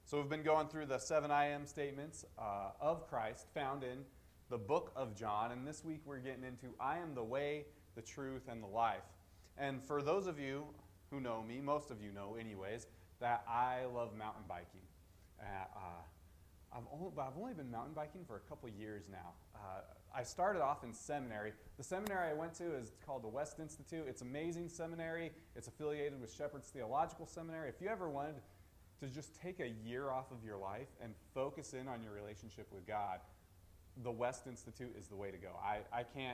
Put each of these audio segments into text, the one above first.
So we've been going through the 7 I am statements of Christ found in the book of John. And this week we're getting into I am the way, the truth, and the life. And for those of you who know me, most of you know anyways, that I love mountain biking. I've only been mountain biking for a couple years now. I started off in seminary. The seminary I went to is called the West Institute. It's an amazing seminary. It's affiliated with Shepherd's Theological Seminary. If you ever wanted to just take a year off of your life and focus in on your relationship with God, the West Institute is the way to go. I can't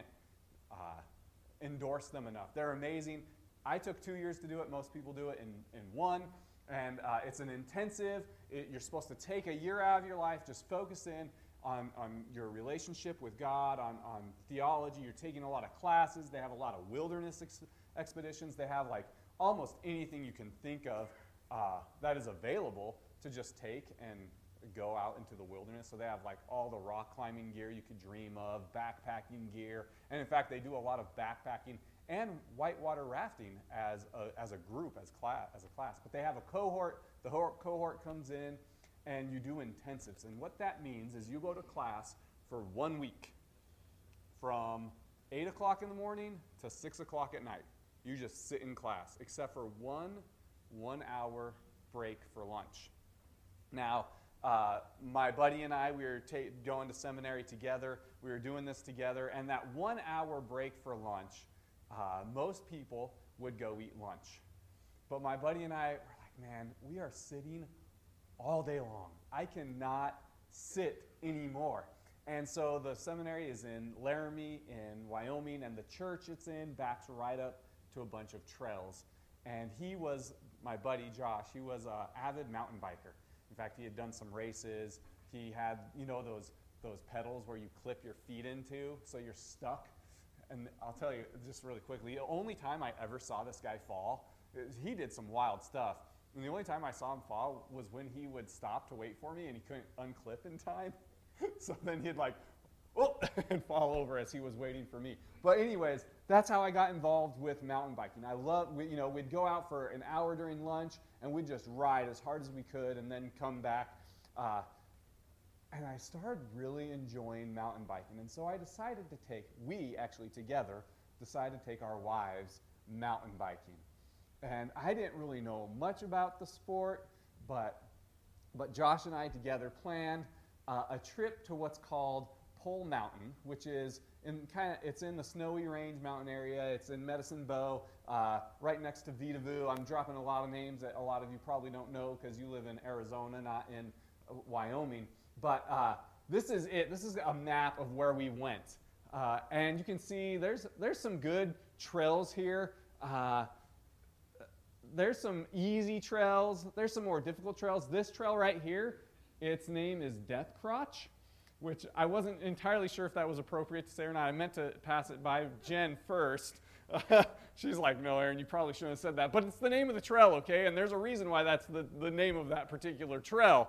endorse them enough. They're amazing. I took 2 years to do it. Most people do it in one. And it's an intensive. You're supposed to take a year out of your life, just focus in on your relationship with God, on theology. You're taking a lot of classes. They have a lot of wilderness expeditions. They have like almost anything you can think of that is available to just take and go out into the wilderness. So they have like all the rock climbing gear you could dream of, backpacking gear. And in fact, they do a lot of backpacking and whitewater rafting as a group, as a class. But they have a cohort. The cohort comes in, and you do intensives. And what that means is you go to class for 1 week, from 8 o'clock in the morning to 6 o'clock at night. You just sit in class, except for one hour break for lunch. Now, my buddy and I, we were going to seminary together. We were doing this together, and that 1 hour break for lunch, most people would go eat lunch. But my buddy and I were like, man, we are sitting all day long. I cannot sit anymore. And so the seminary is in Laramie in Wyoming, and the church it's in backs right up to a bunch of trails. And my buddy Josh, he was an avid mountain biker. In fact, he had done some races. He had, those pedals where you clip your feet into so you're stuck. And I'll tell you just really quickly, the only time I ever saw this guy fall, he did some wild stuff. And the only time I saw him fall was when he would stop to wait for me and he couldn't unclip in time. So then he'd and fall over as he was waiting for me. But anyways, that's how I got involved with mountain biking. We'd go out for an hour during lunch and we'd just ride as hard as we could and then come back. And I started really enjoying mountain biking. And so I decided we actually together decided to take our wives mountain biking. And I didn't really know much about the sport, but Josh and I together planned a trip to what's called Pole Mountain, which is it's in the Snowy Range mountain area. It's in Medicine Bow, right next to Vita Vu. I'm dropping a lot of names that a lot of you probably don't know because you live in Arizona, not in Wyoming. But this is it. This is a map of where we went. And you can see there's some good trails here. There's some easy trails. There's some more difficult trails. This trail right here, its name is Death Crotch, which I wasn't entirely sure if that was appropriate to say or not. I meant to pass it by Jen first. She's like, no, Aaron, you probably shouldn't have said that. But it's the name of the trail, okay? And there's a reason why that's the name of that particular trail.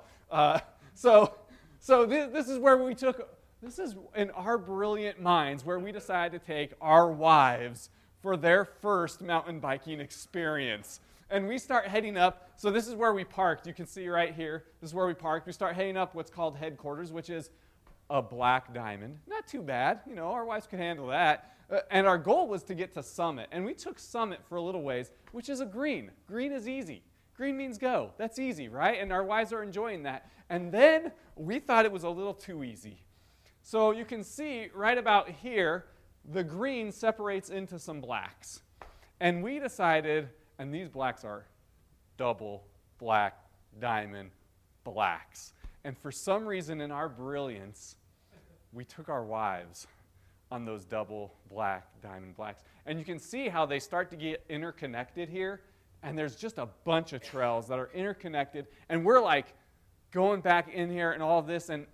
So this is where this is in our brilliant minds where we decided to take our wives for their first mountain biking experience. And we start heading up. So this is where we parked. You can see right here. This is where we parked. We start heading up what's called headquarters, which is a black diamond. Not too bad. Our wives could handle that. And our goal was to get to Summit. And we took Summit for a little ways, which is a green. Green is easy. Green means go. That's easy, right? And our wives are enjoying that. And then we thought it was a little too easy. So you can see right about here, the green separates into some blacks. And we decided, and these blacks are double black diamond blacks. And for some reason in our brilliance, we took our wives on those double black diamond blacks. And you can see how they start to get interconnected here. And there's just a bunch of trails that are interconnected. And we're like going back in here and all of this, and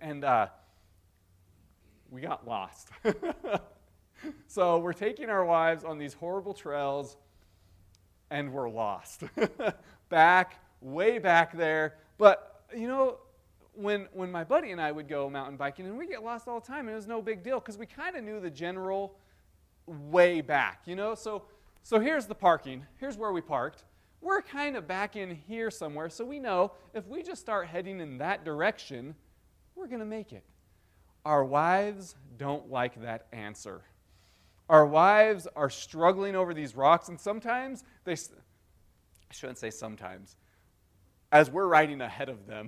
we got lost. So we're taking our wives on these horrible trails, and we're lost. Way back there. But, when my buddy and I would go mountain biking, and we get lost all the time, and it was no big deal because we kind of knew the general way back, So here's the parking. Here's where we parked. we're kind of back in here somewhere, so we know if we just start heading in that direction, we're going to make it. Our wives don't like that answer. Our wives are struggling over these rocks, and sometimes I shouldn't say sometimes, as we're riding ahead of them,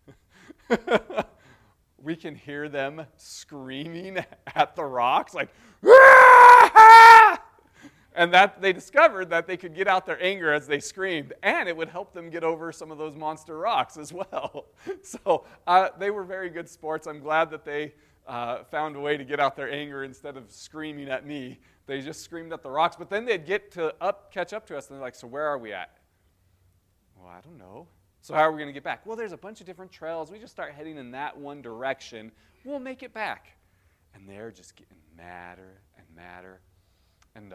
we can hear them screaming at the rocks, like, "Ah!" And that they discovered that they could get out their anger as they screamed, and it would help them get over some of those monster rocks as well. So they were very good sports. I'm glad that they found a way to get out their anger instead of screaming at me. They just screamed at the rocks, but then they'd catch up to us, and they're like, so where are we at? Well, I don't know. So how are we going to get back? Well, there's a bunch of different trails. We just start heading in that one direction. We'll make it back. And they're just getting madder and madder. And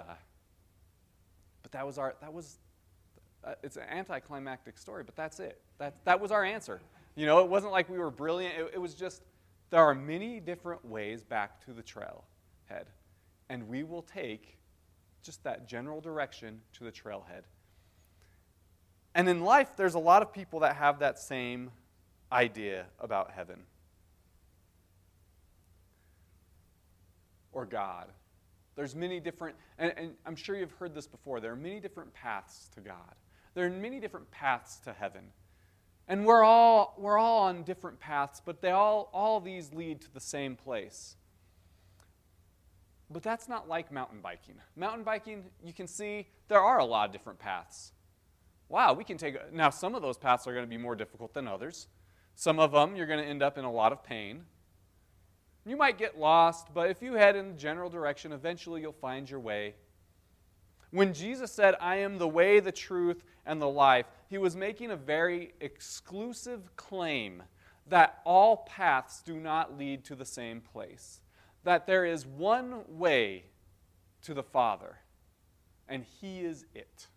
but it's an anticlimactic story, but that's it. That was our answer. You know, it wasn't like we were brilliant. It was just, there are many different ways back to the trailhead. And we will take just that general direction to the trailhead. And in life, there's a lot of people that have that same idea about heaven or God. There's many different, and I'm sure you've heard this before, there are many different paths to God. There are many different paths to heaven. And we're all on different paths, but all these lead to the same place. But that's not like mountain biking. Mountain biking, you can see there are a lot of different paths. Wow, we can take, now some of those paths are going to be more difficult than others. Some of them you're going to end up in a lot of pain. You might get lost, but if you head in the general direction, eventually you'll find your way. When Jesus said, I am the way, the truth, and the life, he was making a very exclusive claim that all paths do not lead to the same place. That there is one way to the Father, and he is it.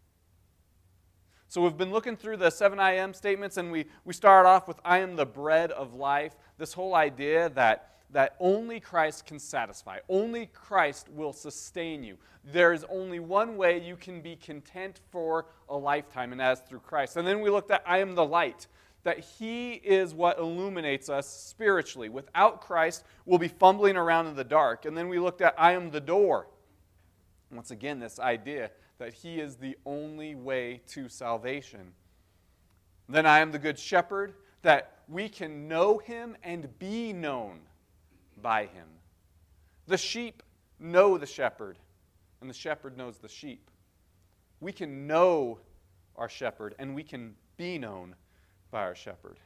So we've been looking through the 7 I am statements, and we started off with I am the bread of life. This whole idea that only Christ can satisfy. Only Christ will sustain you. There's only one way you can be content for a lifetime, and that is through Christ. And then we looked at I am the light, that he is what illuminates us spiritually. Without Christ, we'll be fumbling around in the dark. And then we looked at I am the door. Once again, this idea that he is the only way to salvation. Then I am the good shepherd, that we can know him and be known by him. The sheep know the shepherd, and the shepherd knows the sheep. We can know our shepherd, and we can be known by our shepherd.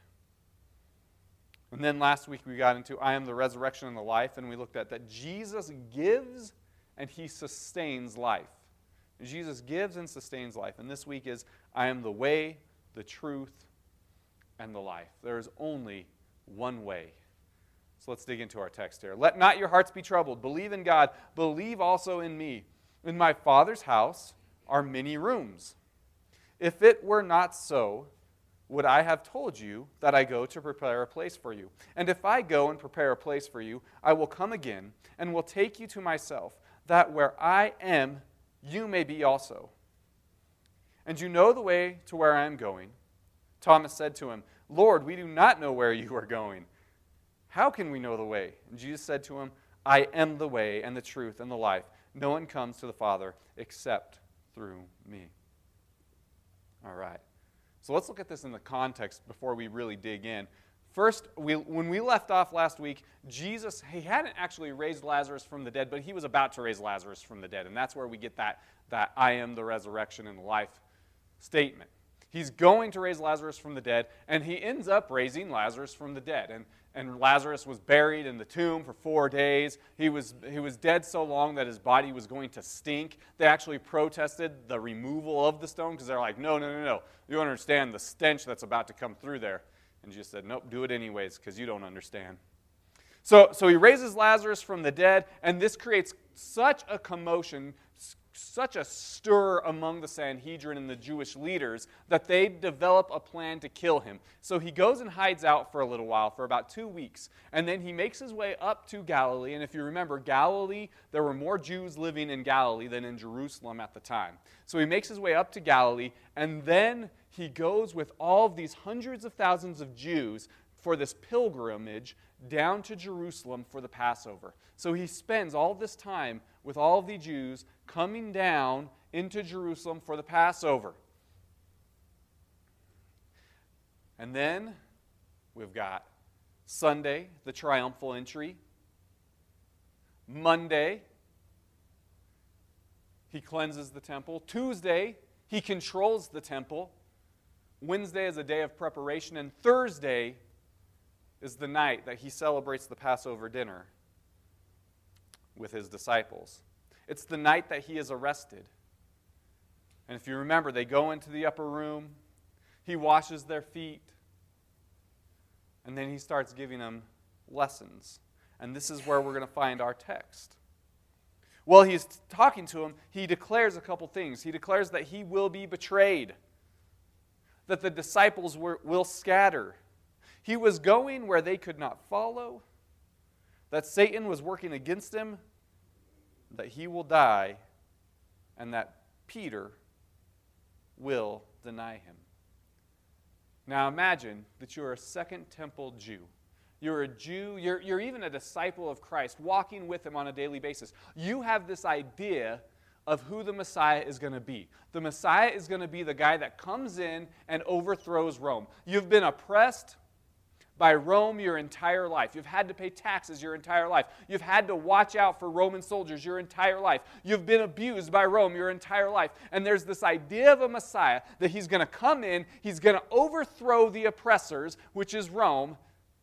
And then last week we got into I am the resurrection and the life, and we looked at that Jesus gives and he sustains life. Jesus gives and sustains life. And this week is I am the way, the truth, and the life. There is only one way. So let's dig into our text here. Let not your hearts be troubled. Believe in God. Believe also in me. In my Father's house are many rooms. If it were not so, would I have told you that I go to prepare a place for you? And if I go and prepare a place for you, I will come again and will take you to myself, that where I am, you may be also. And you know the way to where I am going. Thomas said to him, Lord, we do not know where you are going. How can we know the way? And Jesus said to him, I am the way and the truth and the life. No one comes to the Father except through me. All right. So let's look at this in the context before we really dig in. First, when we left off last week, Jesus, he hadn't actually raised Lazarus from the dead, but he was about to raise Lazarus from the dead. And that's where we get that I am the resurrection and the life statement. He's going to raise Lazarus from the dead, and he ends up raising Lazarus from the dead. And Lazarus was buried in the tomb for 4 days. He was dead so long that his body was going to stink. They actually protested the removal of the stone because they're like, no. You don't understand the stench that's about to come through there. And Jesus said, nope, do it anyways because you don't understand. So he raises Lazarus from the dead, and this creates such a commotion, such a stir among the Sanhedrin and the Jewish leaders that they develop a plan to kill him. So he goes and hides out for a little while, for about 2 weeks, and then he makes his way up to Galilee. And if you remember, Galilee, there were more Jews living in Galilee than in Jerusalem at the time. So he makes his way up to Galilee, and then he goes with all of these hundreds of thousands of Jews for this pilgrimage down to Jerusalem for the Passover. So he spends all this time with all of the Jews coming down into Jerusalem for the Passover. And then we've got Sunday, the triumphal entry. Monday, he cleanses the temple. Tuesday, he controls the temple. Wednesday is a day of preparation. And Thursday is the night that he celebrates the Passover dinner with his disciples. It's the night that he is arrested. And if you remember, they go into the upper room. He washes their feet. And then he starts giving them lessons. And this is where we're going to find our text. While he's talking to them, he declares a couple things. He declares that he will be betrayed, that the disciples will scatter. He was going where they could not follow, that Satan was working against him, that he will die, and that Peter will deny him. Now imagine that you're a Second Temple Jew. You're a Jew, you're even a disciple of Christ, walking with him on a daily basis. You have this idea of who the Messiah is going to be. The Messiah is going to be the guy that comes in and overthrows Rome. You've been oppressed by Rome your entire life. You've had to pay taxes your entire life. You've had to watch out for Roman soldiers your entire life. You've been abused by Rome your entire life. And there's this idea of a Messiah that he's going to come in, he's going to overthrow the oppressors, which is Rome.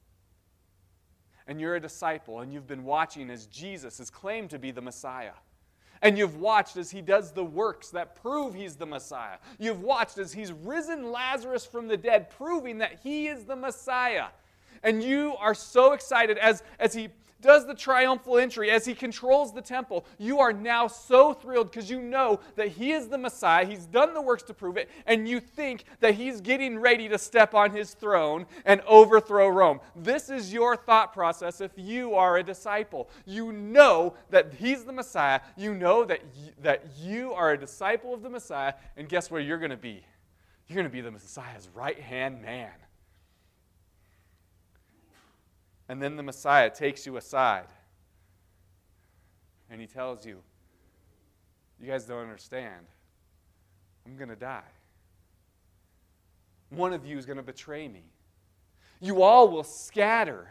And you're a disciple, and you've been watching as Jesus is claimed to be the Messiah. And you've watched as he does the works that prove he's the Messiah. You've watched as he's risen Lazarus from the dead, proving that he is the Messiah. And you are so excited as he does the triumphal entry, as he controls the temple. You are now so thrilled because you know that he is the Messiah. He's done the works to prove it. And you think that he's getting ready to step on his throne and overthrow Rome. This is your thought process if you are a disciple. You know that he's the Messiah. You know that you are a disciple of the Messiah. And guess where you're going to be? You're going to be the Messiah's right-hand man. And then the Messiah takes you aside and he tells you, you guys don't understand. I'm going to die. One of you is going to betray me. You all will scatter.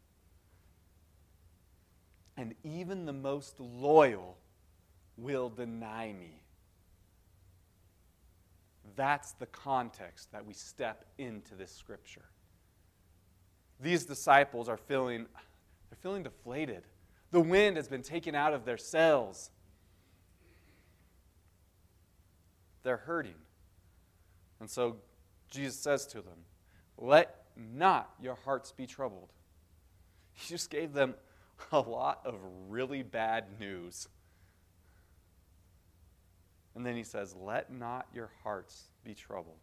And even the most loyal will deny me. That's the context that we step into this scripture. These disciples are feeling deflated. The wind has been taken out of their sails. They're hurting. And so Jesus says to them, let not your hearts be troubled. He just gave them a lot of really bad news. And then he says, let not your hearts be troubled.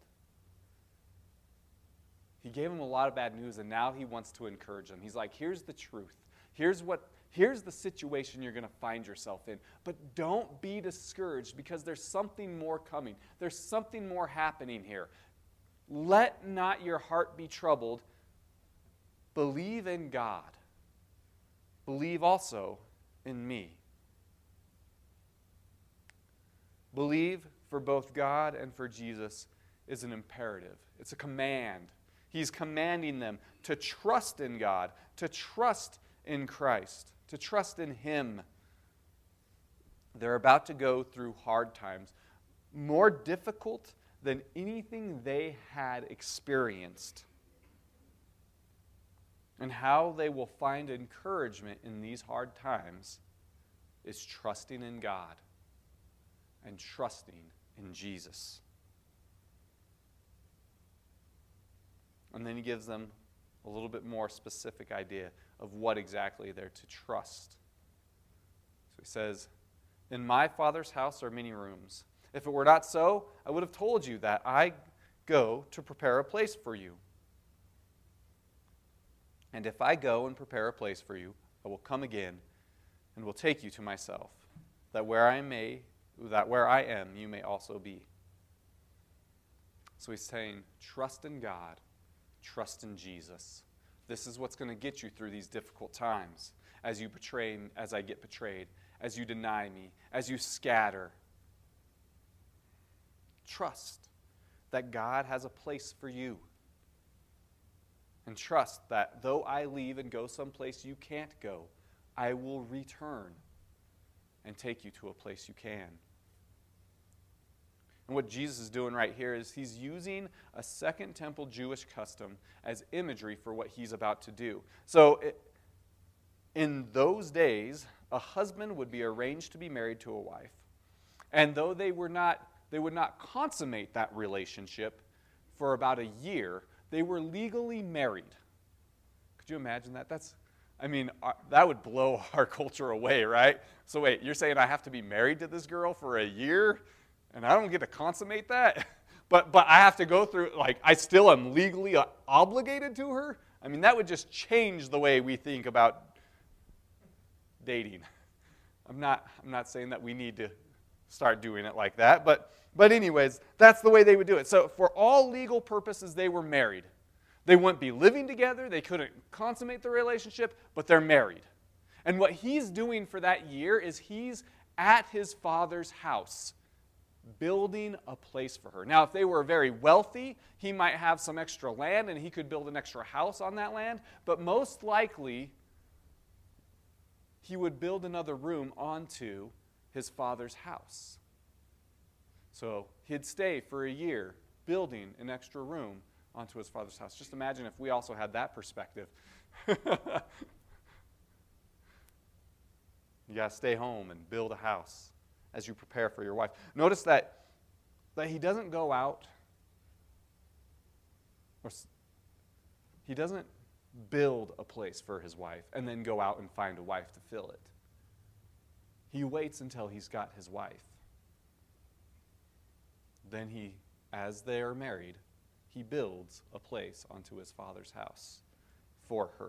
He gave them a lot of bad news, and now he wants to encourage them. He's like, here's the truth. Here's the situation you're going to find yourself in. But don't be discouraged because there's something more coming. There's something more happening here. Let not your heart be troubled. Believe in God. Believe also in me. Believe for both God and for Jesus is an imperative. It's a command. He's commanding them to trust in God, to trust in Christ, to trust in Him. They're about to go through hard times, more difficult than anything they had experienced. And how they will find encouragement in these hard times is trusting in God and trusting in Jesus. And then he gives them a little bit more specific idea of what exactly they're to trust. So he says, In my Father's house are many rooms. If it were not so, I would have told you that I go to prepare a place for you. And if I go and prepare a place for you, I will come again and will take you to myself, that where I am, you may also be. So he's saying, trust in God, trust in Jesus. This is what's going to get you through these difficult times, as you betray, as I get betrayed, as you deny me, as you scatter. Trust that God has a place for you. And trust that though I leave and go someplace you can't go, I will return and take you to a place you can. And what Jesus is doing right here is he's using a Second Temple Jewish custom as imagery for what he's about to do. So in those days, a husband would be arranged to be married to a wife. And though they would not consummate that relationship for about a year, they were legally married. Could you imagine that? That would blow our culture away, right? So wait, you're saying I have to be married to this girl for a year, and I don't get to consummate that? But I have to go through, I still am legally obligated to her? That would just change the way we think about dating. I'm not saying that we need to start doing it like that, but anyways, that's the way they would do it. So for all legal purposes, they were married. They wouldn't be living together. They couldn't consummate the relationship, but they're married. And what he's doing for that year is he's at his father's house, building a place for her. Now, if they were very wealthy, he might have some extra land and he could build an extra house on that land, but most likely, he would build another room onto his father's house. So he'd stay for a year building an extra room onto his father's house. Just imagine if we also had that perspective. You got to stay home and build a house as you prepare for your wife. Notice that he doesn't go out, or he doesn't build a place for his wife and then go out and find a wife to fill it. He waits until he's got his wife. Then as they are married, he builds a place onto his father's house for her.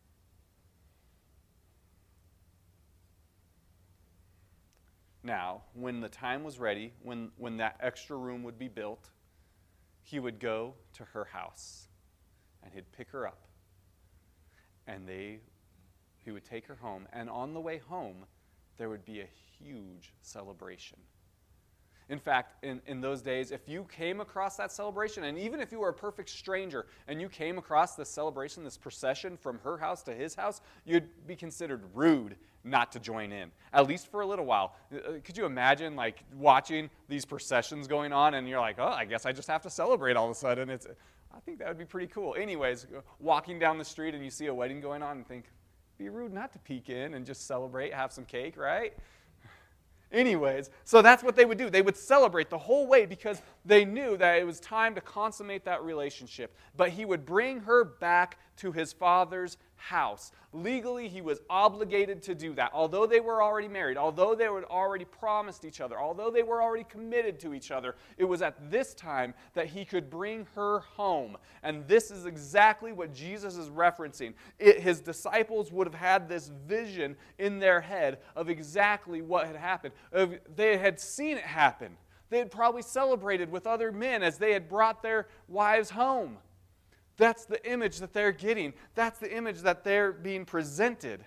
Now, when the time was ready, when that extra room would be built, he would go to her house and he'd pick her up. And he would take her home. And on the way home, there would be a huge celebration. In fact, in those days, if you came across that celebration, and even if you were a perfect stranger and you came across this celebration, this procession from her house to his house, you'd be considered rude not to join in, at least for a little while. Could you imagine watching these processions going on and you're like, oh, I guess I just have to celebrate all of a sudden. I think that would be pretty cool. Anyways, walking down the street and you see a wedding going on and think, it'd be rude not to peek in and just celebrate, have some cake, right? Anyways, so that's what they would do. They would celebrate the whole way because they knew that it was time to consummate that relationship. But he would bring her back to his father's house. Legally, he was obligated to do that. Although they were already married, although they were already promised each other, although they were already committed to each other, it was at this time that he could bring her home. And this is exactly what Jesus is referencing. His disciples would have had this vision in their head of exactly what had happened. They had seen it happen. They had probably celebrated with other men as they had brought their wives home. That's the image that they're getting. That's the image that they're being presented.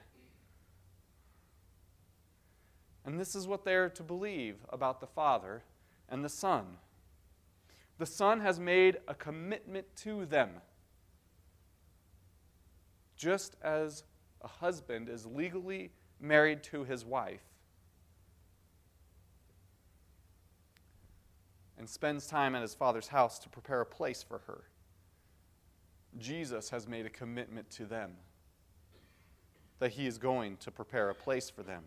And this is what they're to believe about the Father and the Son. The Son has made a commitment to them. Just as a husband is legally married to his wife and spends time at his Father's house to prepare a place for her, Jesus has made a commitment to them that he is going to prepare a place for them.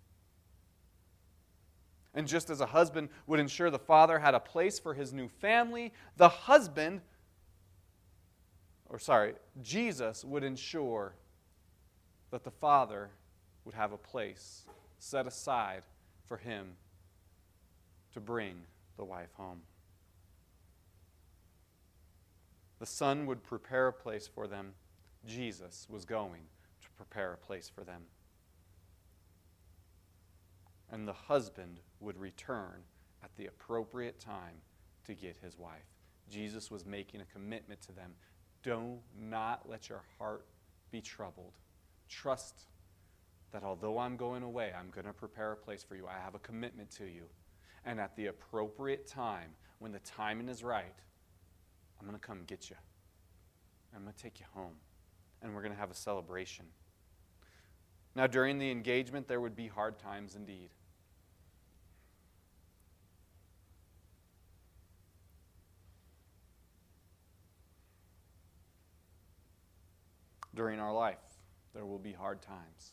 And just as a husband would ensure the father had a place for his new family, Jesus would ensure that the father would have a place set aside for him to bring the wife home. The Son would prepare a place for them. Jesus was going to prepare a place for them. And the husband would return at the appropriate time to get his wife. Jesus was making a commitment to them. Do not let your heart be troubled. Trust that although I'm going away, I'm going to prepare a place for you. I have a commitment to you. And at the appropriate time, when the timing is right, I'm going to come get you. I'm going to take you home. And we're going to have a celebration. Now, during the engagement, there would be hard times indeed. During our life, there will be hard times.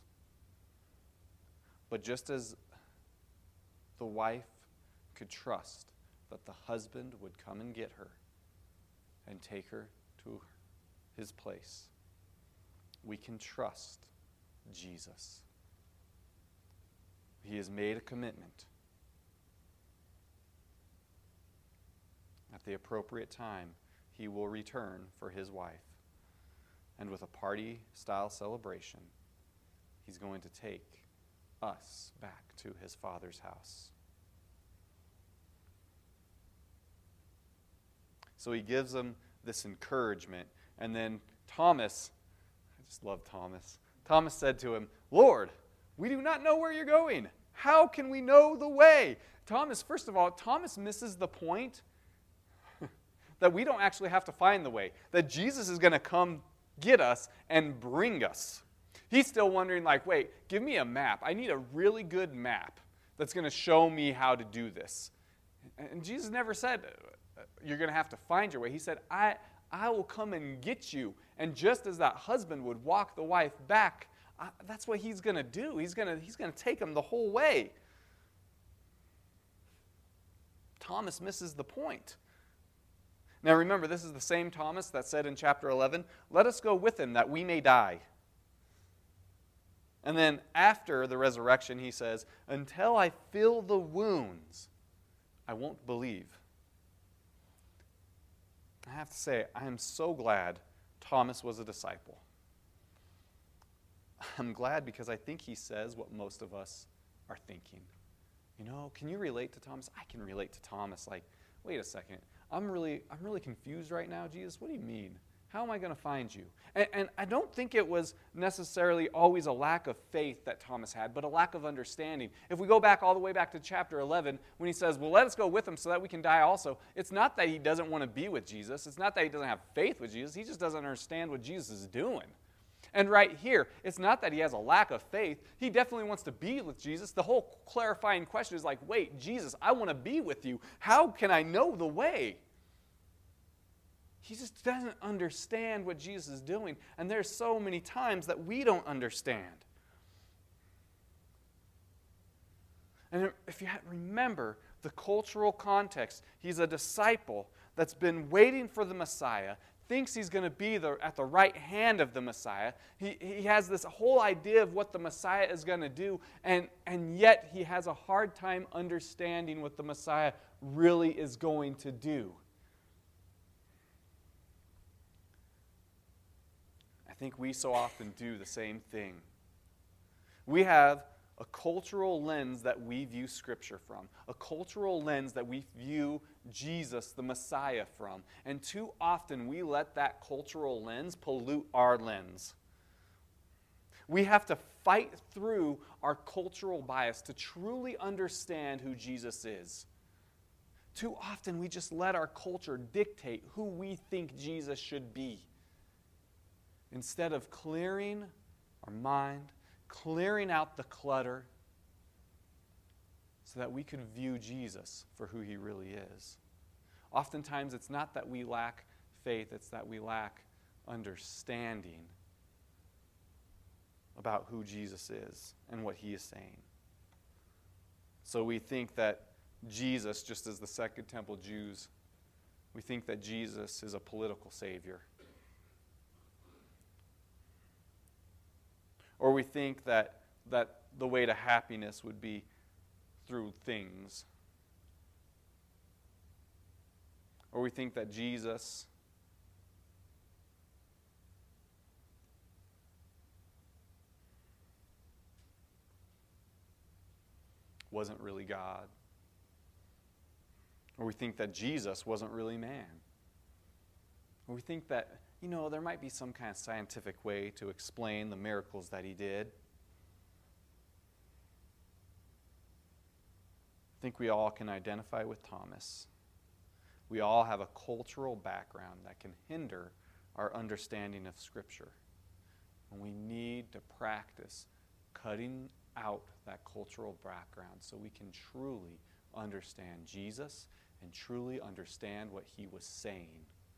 But just as the wife could trust that the husband would come and get her and take her to his place, we can trust Jesus. He has made a commitment. At the appropriate time, he will return for his wife. And with a party-style celebration, he's going to take us back to his Father's house. So he gives them this encouragement. And then Thomas, I just love Thomas. Thomas said to him, "Lord, we do not know where you're going. How can we know the way?" Thomas, first of all, Thomas misses the point that we don't actually have to find the way, that Jesus is going to come get us and bring us. He's still wondering, like, wait, give me a map. I need a really good map that's going to show me how to do this. And Jesus never said, you're going to have to find your way. He said, I will come and get you. And just as that husband would walk the wife back, that's what he's going to do. He's going to take them the whole way. Thomas misses the point. Now remember, this is the same Thomas that said in chapter 11, "Let us go with him that we may die." And then after the resurrection, he says, "Until I feel the wounds, I won't believe." I have to say, I am so glad Thomas was a disciple. I'm glad because I think he says what most of us are thinking. You know, can you relate to Thomas? I can relate to Thomas. Like, wait a second. I'm really confused right now, Jesus. What do you mean? How am I going to find you? And I don't think it was necessarily always a lack of faith that Thomas had, but a lack of understanding. If we go back all the way back to chapter 11, when he says, well, let us go with him so that we can die also, it's not that he doesn't want to be with Jesus. It's not that he doesn't have faith with Jesus. He just doesn't understand what Jesus is doing. And right here, it's not that he has a lack of faith. He definitely wants to be with Jesus. The whole clarifying question is like, wait, Jesus, I want to be with you. How can I know the way? He just doesn't understand what Jesus is doing. And there's so many times that we don't understand. And if you remember the cultural context, he's a disciple that's been waiting for the Messiah, thinks he's going to be at the right hand of the Messiah. He has this whole idea of what the Messiah is going to do, and yet he has a hard time understanding what the Messiah really is going to do. I think we so often do the same thing. We have a cultural lens that we view Scripture from, a cultural lens that we view Jesus, the Messiah, from. And too often we let that cultural lens pollute our lens. We have to fight through our cultural bias to truly understand who Jesus is. Too often we just let our culture dictate who we think Jesus should be, instead of clearing our mind, clearing out the clutter, so that we could view Jesus for who he really is. Oftentimes, it's not that we lack faith, it's that we lack understanding about who Jesus is and what he is saying. So we think that Jesus, just as the Second Temple Jews, we think that Jesus is a political savior. Or we think that the way to happiness would be through things. Or we think that Jesus wasn't really God. Or we think that Jesus wasn't really man. Or we think that, there might be some kind of scientific way to explain the miracles that he did. I think we all can identify with Thomas. We all have a cultural background that can hinder our understanding of Scripture. And we need to practice cutting out that cultural background so we can truly understand Jesus and truly understand what he was saying.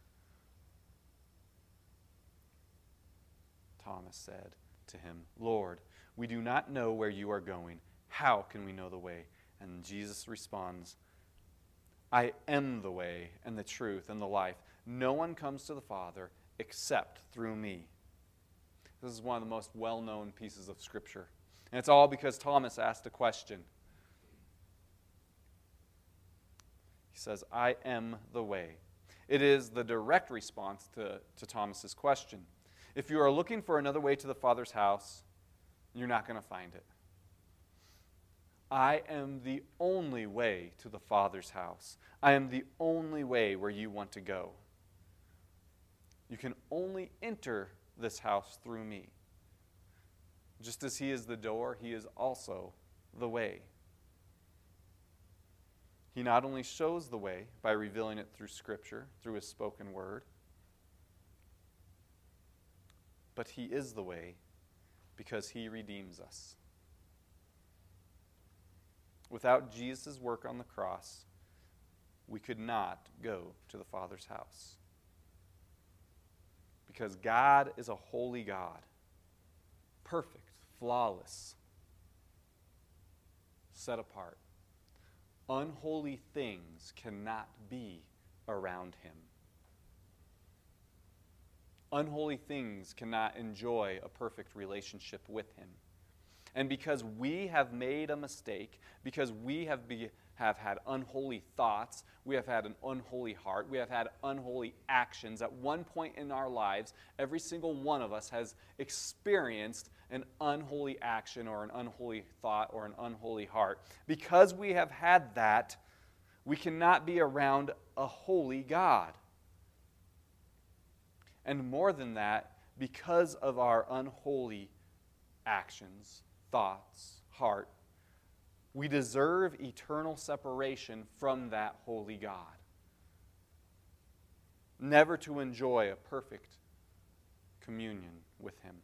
Thomas said to him, "Lord, we do not know where you are going. How can we know the way?" And Jesus responds, "I am the way and the truth and the life. No one comes to the Father except through me." This is one of the most well-known pieces of Scripture. And it's all because Thomas asked a question. He says, "I am the way." It is the direct response to Thomas's question. If you are looking for another way to the Father's house, you're not going to find it. I am the only way to the Father's house. I am the only way where you want to go. You can only enter this house through me. Just as he is the door, he is also the way. He not only shows the way by revealing it through Scripture, through his spoken word, but he is the way because he redeems us. Without Jesus' work on the cross, we could not go to the Father's house. Because God is a holy God, perfect, flawless, set apart. Unholy things cannot be around him. Unholy things cannot enjoy a perfect relationship with him. And because we have made a mistake, because we have had unholy thoughts, we have had an unholy heart, we have had unholy actions, at one point in our lives, every single one of us has experienced an unholy action or an unholy thought or an unholy heart. Because we have had that, we cannot be around a holy God. And more than that, because of our unholy actions, thoughts, heart, we deserve eternal separation from that holy God. Never to enjoy a perfect communion with him.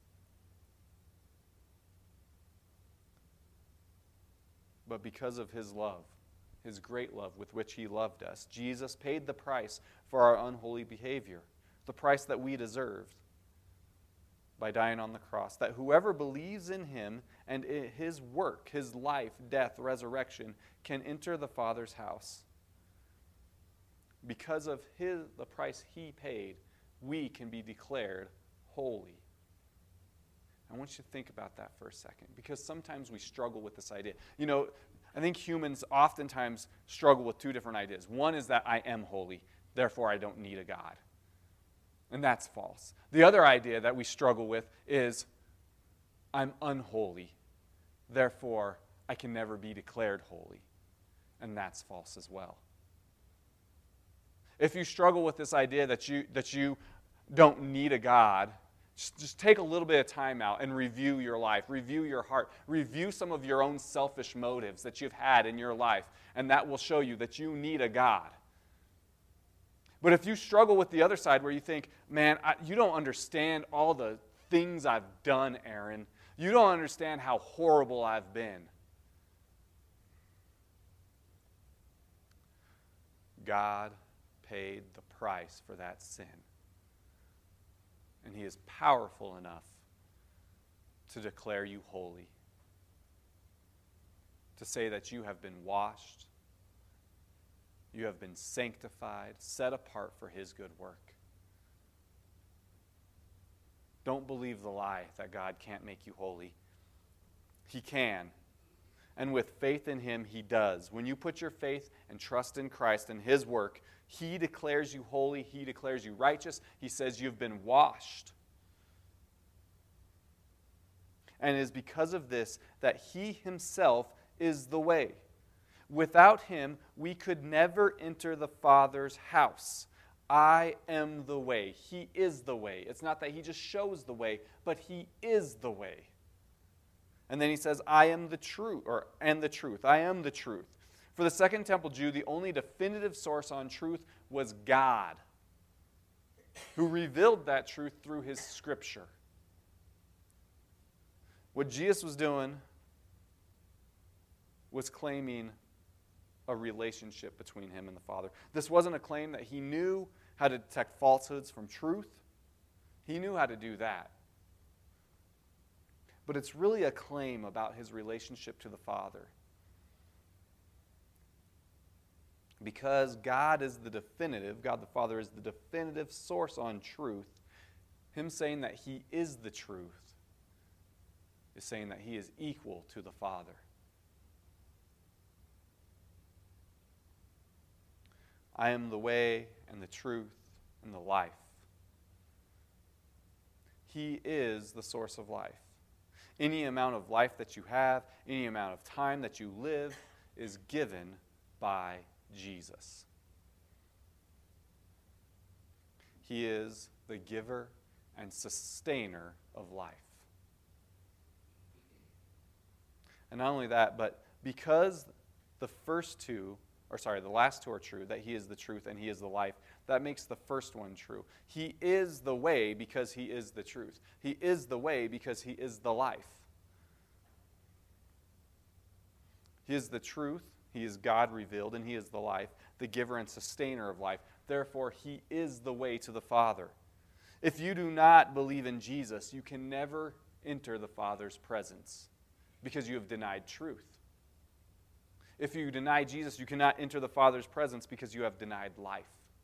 But because of his love, his great love with which he loved us, Jesus paid the price for our unholy behavior, the price that we deserved, by dying on the cross, that whoever believes in him and in his work, his life, death, resurrection, can enter the Father's house. Because of the price he paid, we can be declared holy. I want you to think about that for a second, because sometimes we struggle with this idea. I think humans oftentimes struggle with two different ideas. One is that I am holy, therefore I don't need a God. And that's false. The other idea that we struggle with is, I'm unholy, therefore I can never be declared holy. And that's false as well. If you struggle with this idea that you don't need a God, just take a little bit of time out and review your life, review your heart, review some of your own selfish motives that you've had in your life, and that will show you that you need a God. But if you struggle with the other side where you think, man, you don't understand all the things I've done, Aaron. You don't understand how horrible I've been. God paid the price for that sin. And he is powerful enough to declare you holy. To say that you have been washed, you have been sanctified, set apart for his good work. Don't believe the lie that God can't make you holy. He can. and with faith in him, he does. When you put your faith and trust in Christ and his work, he declares you holy, he declares you righteous. He says you've been washed. And it is because of this that he himself is the way. Without him, we could never enter the Father's house. I am the way. He is the way. It's not that he just shows the way, but he is the way. And then he says, I am the truth, and the truth. I am the truth. For the Second Temple Jew, the only definitive source on truth was God, who revealed that truth through his Scripture. What Jesus was doing was claiming a relationship between him and the Father. This wasn't a claim that he knew how to detect falsehoods from truth. He knew how to do that. But it's really a claim about his relationship to the Father. Because God is the definitive, God the Father is the definitive source on truth, him saying that he is the truth is saying that he is equal to the Father. I am the way and the truth and the life. He is the source of life. Any amount of life that you have, any amount of time that you live, is given by Jesus. He is the giver and sustainer of life. And not only that, but because the last two are true, that he is the truth and he is the life, that makes the first one true. He is the way because he is the truth. He is the way because he is the life. He is the truth, he is God revealed, and he is the life, the giver and sustainer of life. Therefore, he is the way to the Father. If you do not believe in Jesus, you can never enter the Father's presence because you have denied truth. If you deny Jesus, you cannot enter the Father's presence because you have denied life.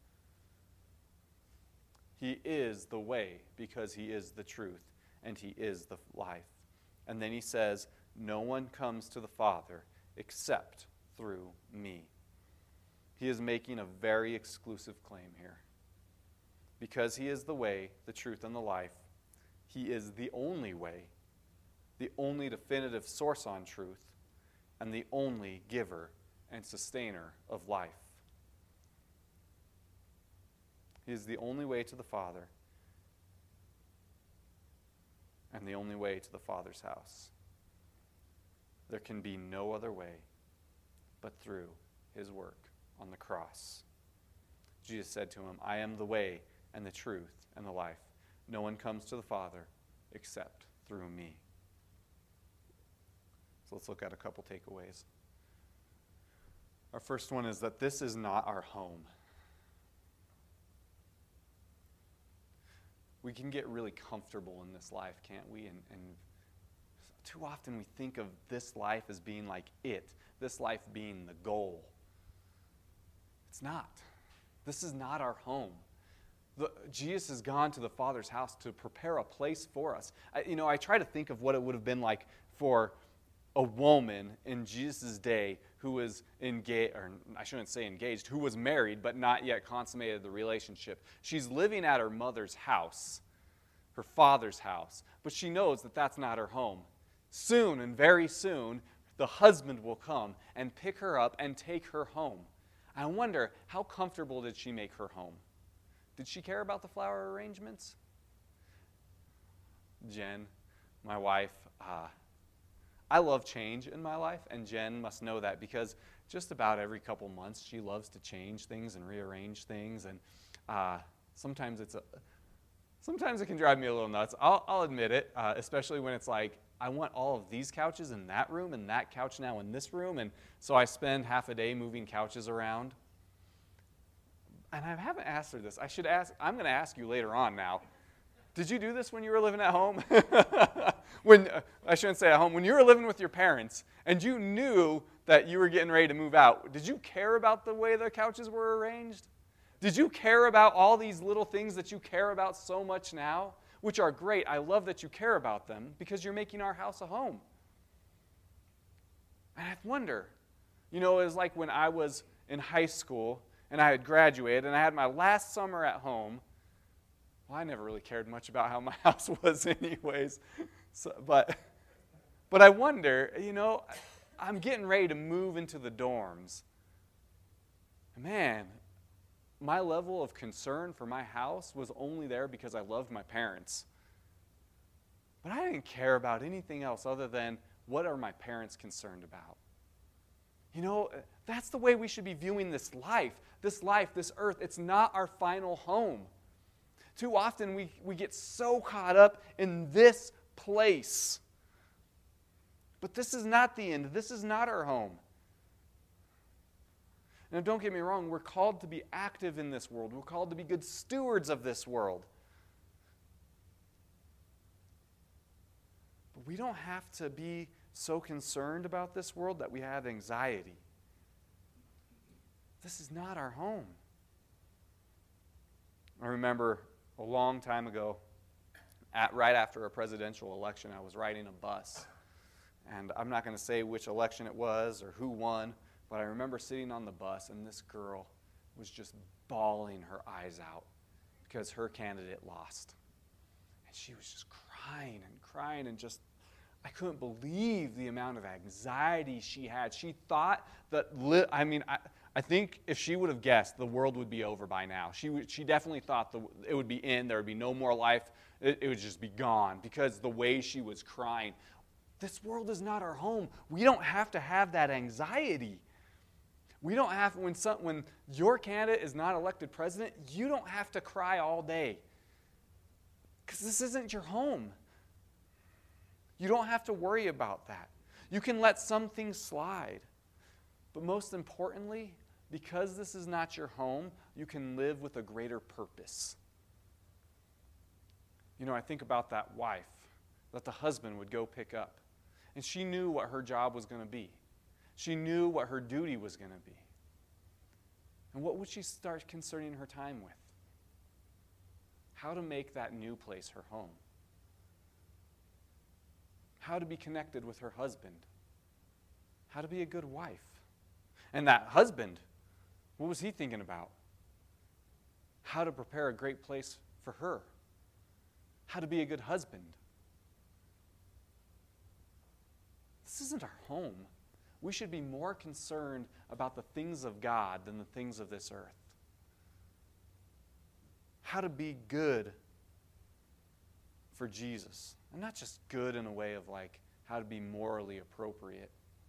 He is the way because he is the truth and he is the life. And then he says, no one comes to the Father except through me. He is making a very exclusive claim here. Because he is the way, the truth, and the life, he is the only way, the only definitive source on truth, and the only giver and sustainer of life. He is the only way to the Father and the only way to the Father's house. There can be no other way but through his work on the cross. Jesus said to him, I am the way and the truth and the life. No one comes to the Father except through me. So let's look at a couple takeaways. Our first one is that this is not our home. We can get really comfortable in this life, can't we? And too often we think of this life as being like it, this life being the goal. It's not. This is not our home. Jesus has gone to the Father's house to prepare a place for us. I try to think of what it would have been like for a woman in Jesus' day who was engaged, or I shouldn't say engaged, who was married but not yet consummated the relationship. She's living at her mother's house, her father's house, but she knows that that's not her home. Soon, and very soon, the husband will come and pick her up and take her home. I wonder, how comfortable did she make her home? Did she care about the flower arrangements? Jen, my wife, I love change in my life, and Jen must know that because just about every couple months she loves to change things and rearrange things, and sometimes it can drive me a little nuts. I'll admit it, especially when it's like, I want all of these couches in that room and that couch now in this room, and so I spend half a day moving couches around. And I haven't asked her this. I'm going to ask you later on now. Did you do this when you were living at home? I shouldn't say at home. When you were living with your parents and you knew that you were getting ready to move out, did you care about the way the couches were arranged? Did you care about all these little things that you care about so much now, which are great? I love that you care about them because you're making our house a home. And I wonder, it was like when I was in high school and I had graduated and I had my last summer at home. Well, I never really cared much about how my house was anyways. But I wonder, I'm getting ready to move into the dorms. Man, my level of concern for my house was only there because I loved my parents. But I didn't care about anything else other than what are my parents concerned about. That's the way we should be viewing this life, this earth. It's not our final home. Too often we get so caught up in this place. But this is not the end. This is not our home. Now, don't get me wrong. We're called to be active in this world. We're called to be good stewards of this world. But we don't have to be so concerned about this world that we have anxiety. This is not our home. I remember a long time ago, right after a presidential election, I was riding a bus. And I'm not going to say which election it was or who won, but I remember sitting on the bus and this girl was just bawling her eyes out because her candidate lost. And she was just crying and just, I couldn't believe the amount of anxiety she had. She thought that, I think if she would have guessed, the world would be over by now. She definitely thought it would be there would be no more life. It would just be gone because the way she was crying. This world is not our home. We don't have to have that anxiety. We don't have, when your candidate is not elected president, you don't have to cry all day. Because this isn't your home. You don't have to worry about that. You can let some things slide. But most importantly, because this is not your home, you can live with a greater purpose. I think about that wife that the husband would go pick up. And she knew what her job was going to be. She knew what her duty was going to be. And what would she start concerning her time with? How to make that new place her home. How to be connected with her husband. How to be a good wife. And that husband, what was he thinking about? How to prepare a great place for her. How to be a good husband. This isn't our home. We should be more concerned about the things of God than the things of this earth. How to be good for Jesus. And not just good in a way of how to be morally appropriate.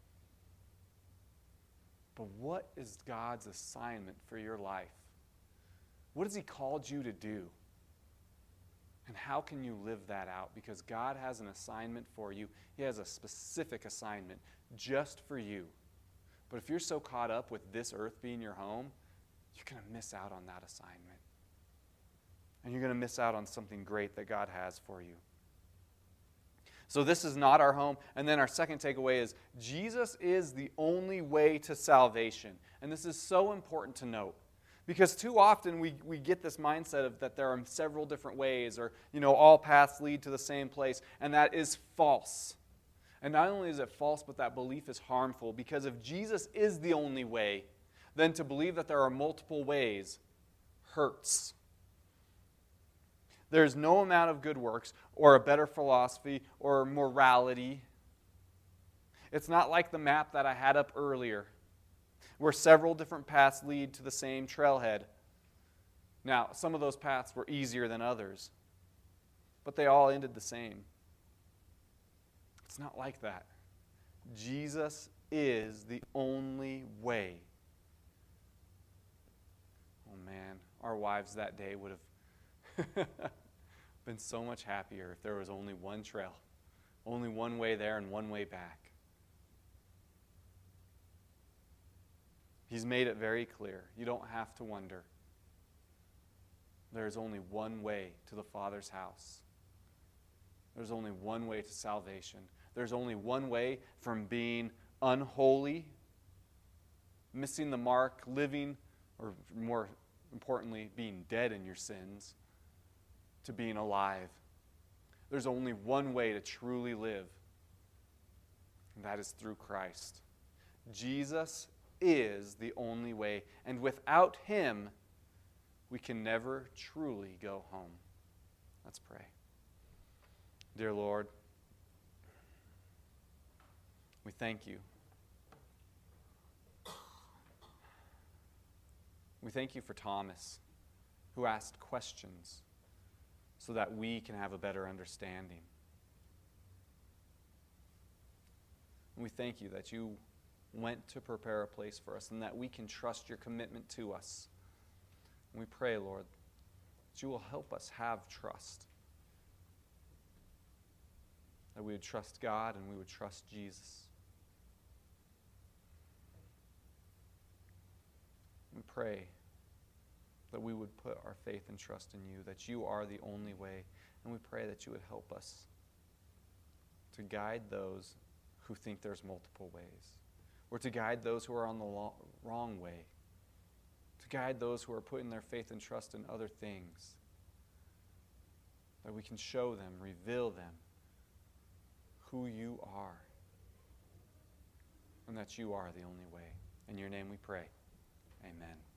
But what is God's assignment for your life? What has He called you to do? And how can you live that out? Because God has an assignment for you. He has a specific assignment just for you. But if you're so caught up with this earth being your home, you're going to miss out on that assignment. And you're going to miss out on something great that God has for you. So this is not our home. And then our second takeaway is Jesus is the only way to salvation. And this is so important to note. Because too often we get this mindset of that there are several different ways or, all paths lead to the same place. And that is false. And not only is it false, but that belief is harmful. Because if Jesus is the only way, then to believe that there are multiple ways hurts. There's no amount of good works or a better philosophy or morality. It's not like the map that I had up earlier, where several different paths lead to the same trailhead. Now, some of those paths were easier than others, but they all ended the same. It's not like that. Jesus is the only way. Oh man, our wives that day would have been so much happier if there was only one trail, only one way there and one way back. He's made it very clear. You don't have to wonder. There's only one way to the Father's house. There's only one way to salvation. There's only one way from being unholy, missing the mark, living, or more importantly, being dead in your sins, to being alive. There's only one way to truly live, and that is through Christ. Jesus is the only way, and without him, we can never truly go home. Let's pray. Dear Lord, we thank you. We thank you for Thomas, who asked questions so that we can have a better understanding. And we thank you that you went to prepare a place for us and that we can trust your commitment to us. And we pray, Lord, that you will help us have trust. That we would trust God and we would trust Jesus. We pray that we would put our faith and trust in you, that you are the only way. And we pray that you would help us to guide those who think there's multiple ways, or to guide those who are on the wrong way, to guide those who are putting their faith and trust in other things, that we can show them, reveal them who you are, and that you are the only way. In your name we pray. Amen.